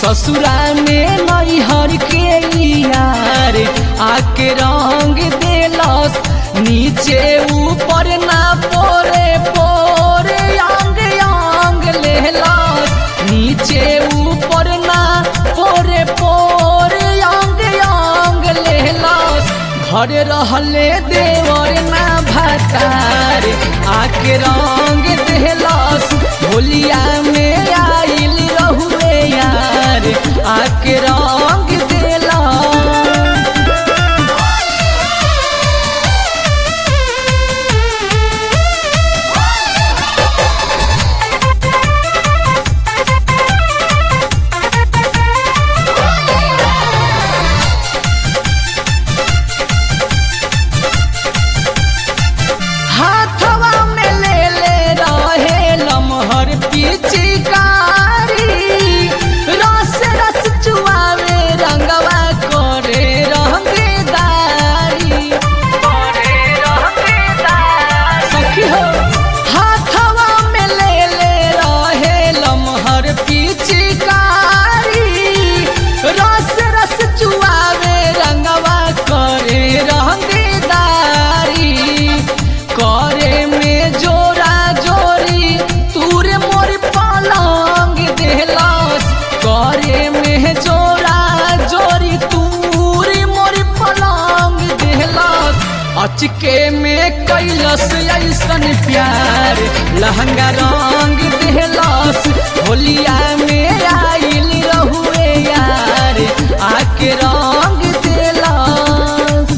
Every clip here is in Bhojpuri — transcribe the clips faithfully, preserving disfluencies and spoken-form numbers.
ससुरा में नैहर के यार आके रंग देलस नीचे ऊपर ना पोरे पोरे अंग अंग लेलस नीचे ऊपर ना पोरे पोरे अंग अंग लेलस घर रहले देवर ना भतार आके रंग देलस होलिया में आइल रहुए यार आके रंग देला। हाथवा में ले ले रहे लमहर पिचकारी रस रस चुआवे रंगवा करे रंगदारी करे रंगदारी सखी हो हाथवा में ले ले रहे लमहर पिचकारी रस रस चुआवे रंगवा करे रंगदारी करे में जोरा जोरी तूरे मोर पलंग देलस करे में जोरा जोरी तूरे मोर पलंग देलस अचके में कैलस ऐसन प्यार लहंगा रंग देलस होलिया में आइल रहुए यार आके रंग देलस।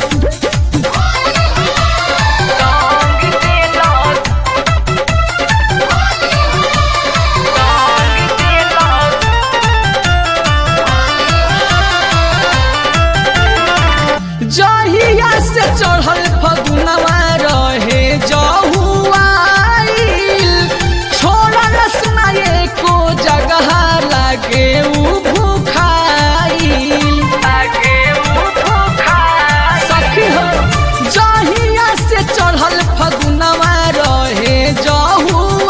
जहिया से चढ़ल फगुनवा रहे जहुआइल छोड़लस ना एको जगह लागे उ भूखाइल लागे उ भूखाइल सखी हो जहिया से चढ़ल फगुनवा रहे जहुआइल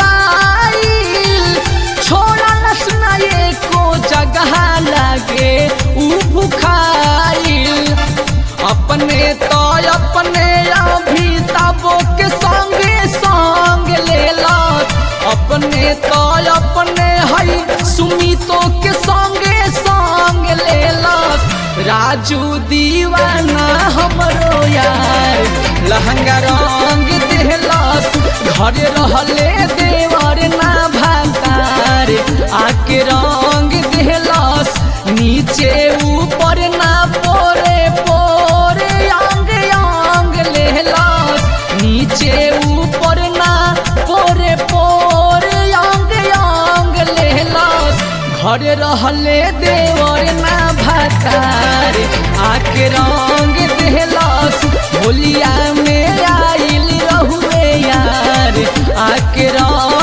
छोड़लस ना एको जगह लागे उ भूखाइल अपने तो अपने अभी तबो के संगे संग लेलस अपने तो अपने हई सुमितो के संगे संग लेलस राजू दीवाना हमरो यार लहंगा रंग देलस घर रहले देवर ना भतार आके रंग देलस नीचे ऊपर ना पोरे पोरे अंग अंग लेलस नीचे ऊपर ना पोरे पोरे अंग अंग लेलस घर रहले देवर ना भतार आके रंग देलस होलिया में आइल रहुए यार आके रंग